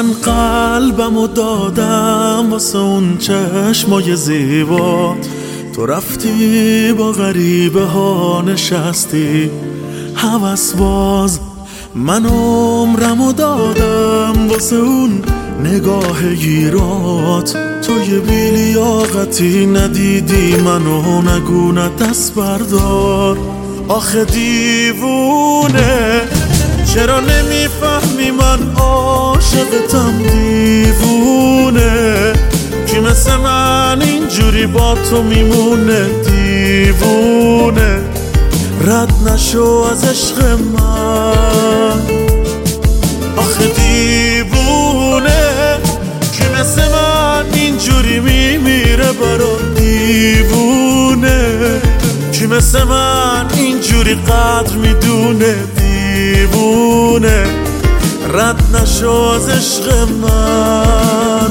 من قلبمو دادم واسه اون چشمای زیبات، تو رفتی با غریبه ها نشستی هوس باز. من عمرمو دادم واسه اون نگاه گیرات، تو یه بیلیاقتی ندیدی منو، نگو نه دست بردار. آخه دیوونه چرا نمیفهمی من عاشقتم؟ دیوونه کی مثل من اینجوری با تو میمونه؟ دیوونه رد نشو از عشق من. آخه دیوونه کی مثل من اینجوری میمیره برا؟ دیوونه کی مثل من اینجوری قدر میدونه؟ دیوونه رد نشو از عشق من.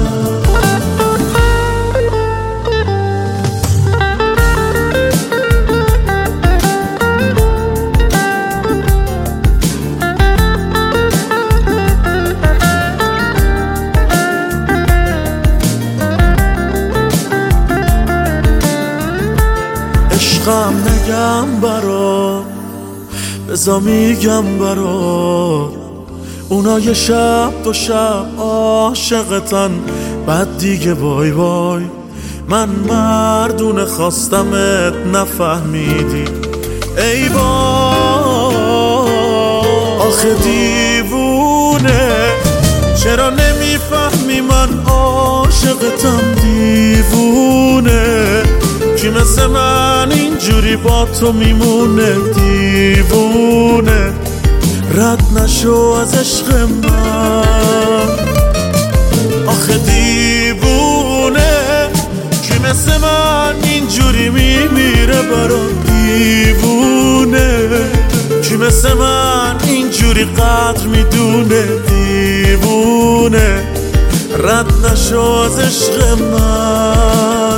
عشقم نگم برات، بزا میگم برات، اونا یه شب دو شب عاشقتن بعد دیگه بای بای. من مردونه خواستمت نفهمیدی ای بای. آخه دیوونه چرا نمیفهمی من عاشقتم؟ دیوونه کی مثل من اینجوری با تو میمونه؟ دیوونه رد نشو از عشق من. آخه دیوونه کی مثل من اینجوری میمیره برا؟ دیوونه کی مثل من اینجوری قدر میدونه؟ دیوونه رد نشو از عشق من.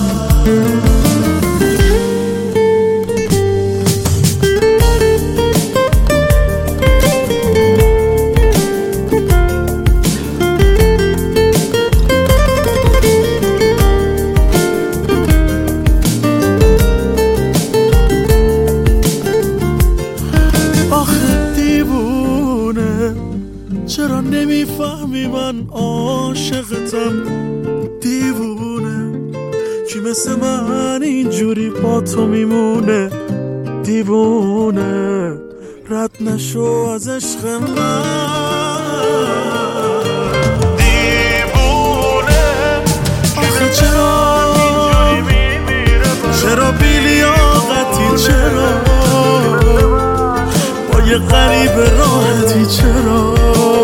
چرا نمیفهمی من عاشقتم؟ دیوونه کی مثل من اینجوری با تو میمونه؟ دیوونه رد نشو از عشق من. دیوونه آخه چرا بیلیاقتی؟ چرا با یه غریب راحتی؟ چرا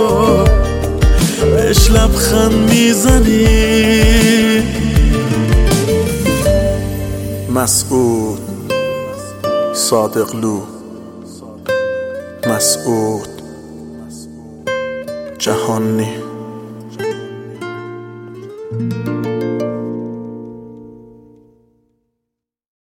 بهش لبخند میزنی؟ مسعود صادقلو، مسعود جهانی.